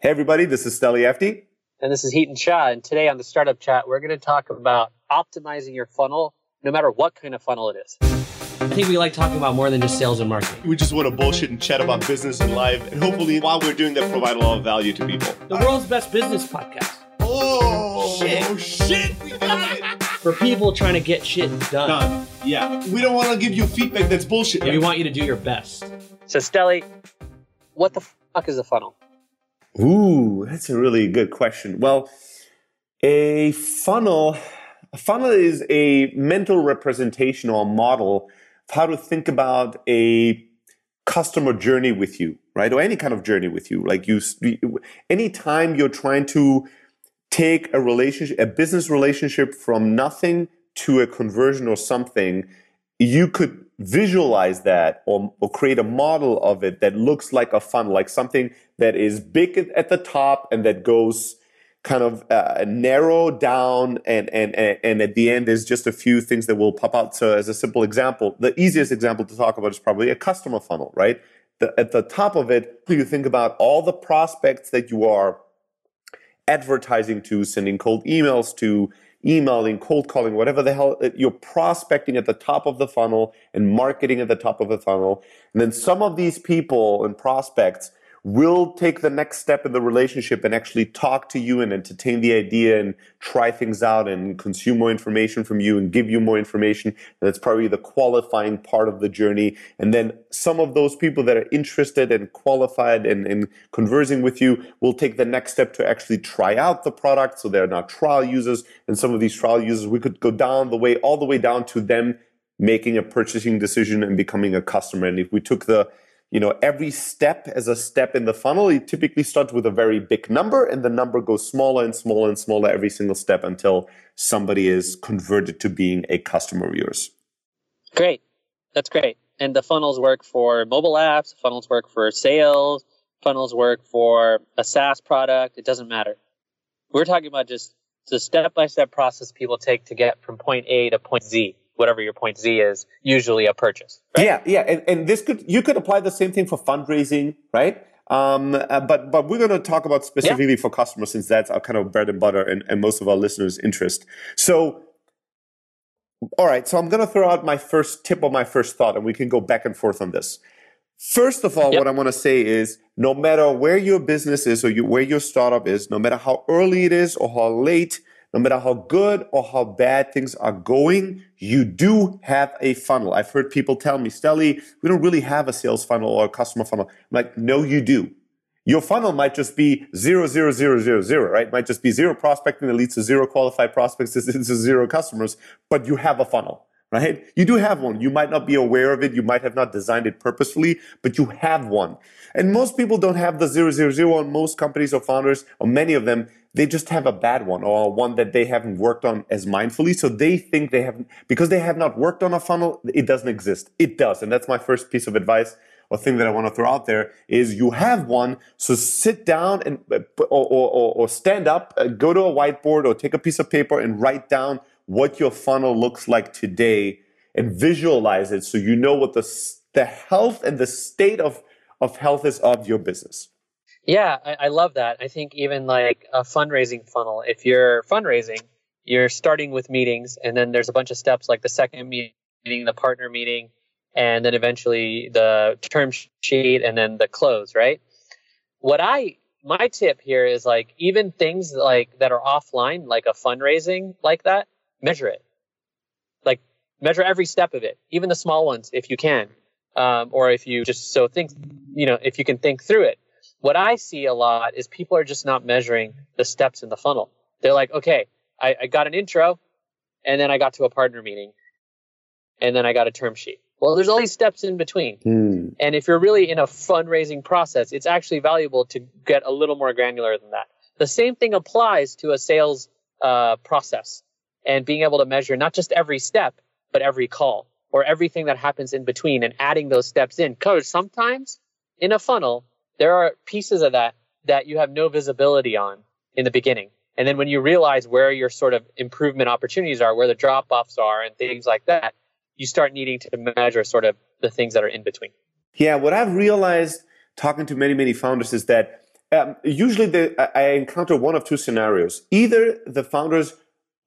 Hey everybody, this is Steli Efti. And this is Heaton Shah. And today on the Startup Chat, we're going to talk about optimizing your funnel, no matter what kind of funnel it is. I think we like talking about more than just sales and marketing. We just want to bullshit and chat about business and life. And hopefully, while we're doing that, provide a lot of value to people. The world's best business podcast. Oh, shit. We got it. For people trying to get shit done. Yeah. We don't want to give you feedback that's bullshit. We want you to do your best. So, Steli, what the fuck is a funnel? Ooh, that's a really good question. Well, a funnel is a mental representation or a model of how to think about a customer journey with you, right? Or any kind of journey with you. Like anytime you're trying to take a business relationship from nothing to a conversion or something, you could visualize that or create a model of it that looks like a funnel, like something that is big at the top and that goes kind of narrow down and at the end is just a few things that will pop out. So as a simple example, the easiest example to talk about is probably a customer funnel, right? At the top of it, you think about all the prospects that you are advertising to, sending cold emails to, emailing, cold calling, whatever the hell, you're prospecting at the top of the funnel and marketing at the top of the funnel. And then some of these people and prospects will take the next step in the relationship and actually talk to you and entertain the idea and try things out and consume more information from you and give you more information. And that's probably the qualifying part of the journey. And then some of those people that are interested and qualified and conversing with you will take the next step to actually try out the product. So they're now trial users. And some of these trial users, we could go all the way down to them making a purchasing decision and becoming a customer. And if we took every step as a step in the funnel, it typically starts with a very big number and the number goes smaller and smaller and smaller every single step until somebody is converted to being a customer of yours. Great. That's great. And the funnels work for mobile apps, funnels work for sales, funnels work for a SaaS product. It doesn't matter. We're talking about just the step-by-step process people take to get from point A to point Z. Whatever your point Z is, usually a purchase. Right? Yeah. And you could apply the same thing for fundraising, right? But we're going to talk about specifically for customers since that's our kind of bread and butter and most of our listeners' interest. So, all right. So I'm going to throw out my first tip or my first thought, and we can go back and forth on this. First of all, what I want to say is no matter where your business is or where your startup is, no matter how early it is or how late, no matter how good or how bad things are going, you do have a funnel. I've heard people tell me, Steli, we don't really have a sales funnel or a customer funnel. I'm like, no, you do. Your funnel might just be 0, 0, 0, 0, 0, right? It might just be 0 prospecting that leads to 0 qualified prospects into 0 customers, but you have a funnel, right? You do have one. You might not be aware of it. You might have not designed it purposefully, but you have one. And most people don't have the 0, 0, 0, and most companies or founders, or many of them, they just have a bad one or one that they haven't worked on as mindfully. So they think because they have not worked on a funnel, it doesn't exist. It does. And that's my first piece of advice or thing that I want to throw out there is you have one. So sit down and or stand up, go to a whiteboard or take a piece of paper and write down what your funnel looks like today and visualize it so you know what the health and the state of health is of your business. Yeah, I love that. I think even like a fundraising funnel, if you're fundraising, you're starting with meetings and then there's a bunch of steps like the second meeting, the partner meeting, and then eventually the term sheet and then the close, right? My tip here is like even things like that are offline, like a fundraising like that, measure it. Like measure every step of it, even the small ones if you can. Or if you just if you can think through it. What I see a lot is people are just not measuring the steps in the funnel. They're like, okay, I got an intro, and then I got to a partner meeting, and then I got a term sheet. Well, there's all these steps in between. And if you're really in a fundraising process, it's actually valuable to get a little more granular than that. The same thing applies to a sales process and being able to measure not just every step, but every call or everything that happens in between and adding those steps in. Because sometimes in a funnel, there are pieces of that you have no visibility on in the beginning. And then when you realize where your sort of improvement opportunities are, where the drop-offs are and things like that, you start needing to measure sort of the things that are in between. Yeah, what I've realized talking to many, many founders is that Usually I encounter one of two scenarios. Either the founders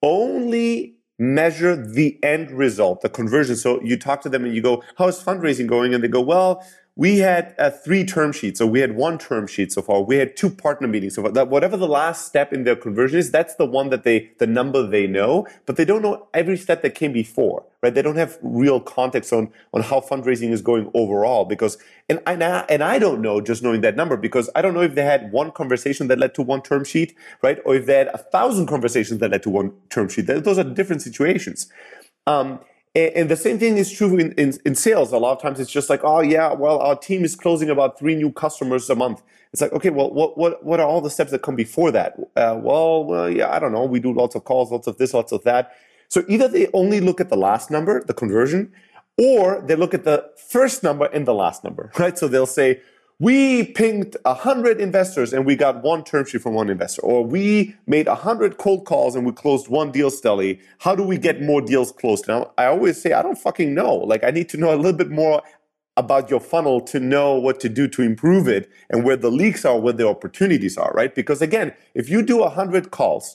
only measure the end result, the conversion. So you talk to them and you go, how is fundraising going? And they go, well, we had 3 term sheets, or we had 1 term sheet so far. We had 2 partner meetings so far. That whatever the last step in their conversion is, that's the one that the number they know, but they don't know every step that came before, right? They don't have real context on how fundraising is going overall, because, and I don't know just knowing that number, because I don't know if they had 1 conversation that led to 1 term sheet, right? Or if they had 1,000 conversations that led to 1 term sheet. Those are different situations. And the same thing is true in sales. A lot of times it's just like, oh yeah, well, our team is closing about 3 new customers a month. It's like, okay, well, what are all the steps that come before that? Well, yeah, I don't know. We do lots of calls, lots of this, lots of that. So either they only look at the last number, the conversion, or they look at the first number and the last number, right? So they'll say, we pinged 100 investors and we got 1 term sheet from 1 investor, or we made 100 cold calls and we closed 1 deal steadily. How do we get more deals closed? Now, I always say, I don't fucking know. Like, I need to know a little bit more about your funnel to know what to do to improve it and where the leaks are, where the opportunities are, right? Because again, if you do 100 calls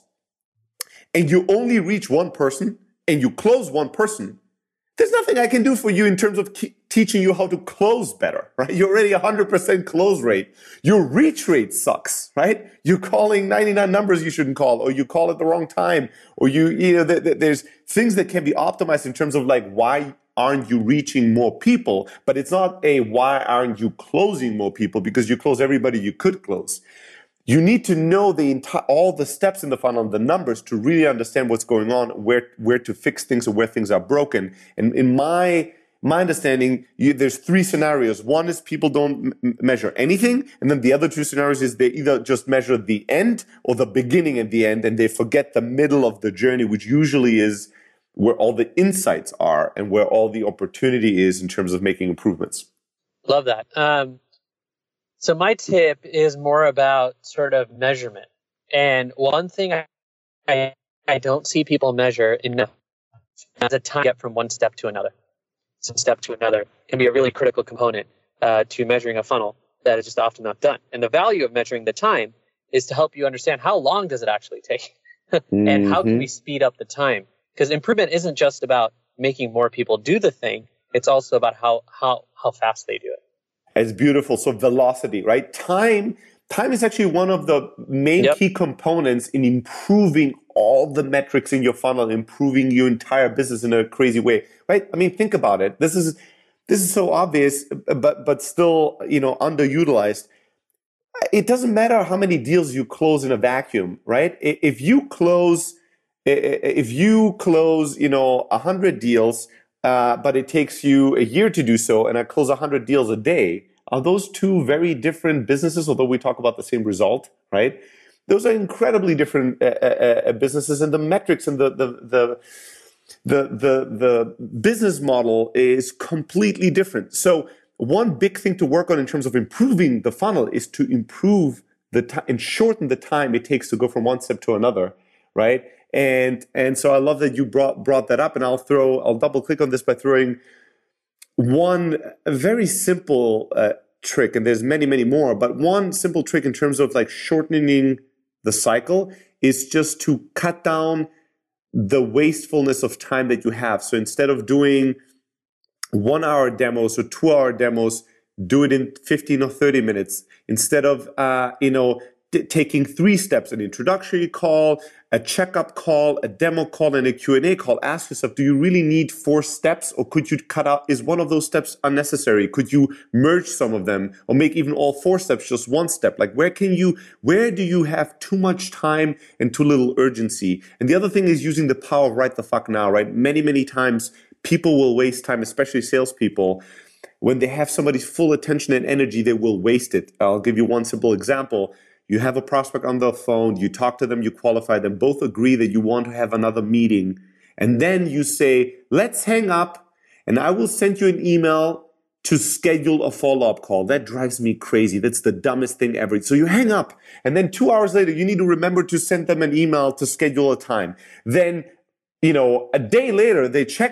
and you only reach 1 person and you close 1 person, there's nothing I can do for you in terms of teaching you how to close better, right? You're already 100% close rate. Your reach rate sucks, right? You're calling 99 numbers you shouldn't call, or you call at the wrong time, or there's things that can be optimized in terms of like, why aren't you reaching more people? But it's not a why aren't you closing more people, because you close everybody you could close. You need to know all the steps in the funnel, the numbers, to really understand what's going on, where to fix things, or where things are broken. And in my understanding, there's 3 scenarios. One is people don't measure anything, and then the other 2 scenarios is they either just measure the end or the beginning and the end, and they forget the middle of the journey, which usually is where all the insights are and where all the opportunity is in terms of making improvements. Love that. So my tip is more about sort of measurement. And one thing I don't see people measure enough is the time you get from one step to another. Some step to another can be a really critical component to measuring a funnel that is just often not done. And the value of measuring the time is to help you understand how long does it actually take and how can we speed up the time. Because improvement isn't just about making more people do the thing. It's also about how fast they do it. It's beautiful. So velocity, right? Time is actually one of the main key components in improving all the metrics in your funnel, improving your entire business in a crazy way, right? I mean, think about it. This is so obvious, but still, underutilized. It doesn't matter how many deals you close in a vacuum, right? If you close, 100 deals, but it takes you a year to do so, and I close 100 deals a day. Are those 2 very different businesses, although we talk about the same result, right? Those are incredibly different businesses, and the metrics and the business model is completely different. So one big thing to work on in terms of improving the funnel is to improve the time and shorten the time it takes to go from one step to another, right? And so I love that you brought that up, and I'll double click on this by throwing one very simple trick, and there's many, many more, but one simple trick in terms of like shortening the cycle is just to cut down the wastefulness of time that you have. So instead of doing 1-hour demos or 2-hour demos, do it in 15 or 30 minutes. Instead of, taking 3 steps, an introductory call, a checkup call, a demo call, and a Q&A call. Ask yourself, do you really need 4 steps, or could you cut out, is one of those steps unnecessary? Could you merge some of them, or make even all 4 steps just 1 step? Like, where do you have too much time and too little urgency? And the other thing is using the power of right the fuck now, right? Many, many times people will waste time, especially salespeople. When they have somebody's full attention and energy, they will waste it. I'll give you one simple example. You have a prospect on the phone, you talk to them, you qualify them, both agree that you want to have another meeting. And then you say, let's hang up and I will send you an email to schedule a follow-up call. That drives me crazy. That's the dumbest thing ever. So you hang up, and then 2 hours later, you need to remember to send them an email to schedule a time. Then, a day later, they check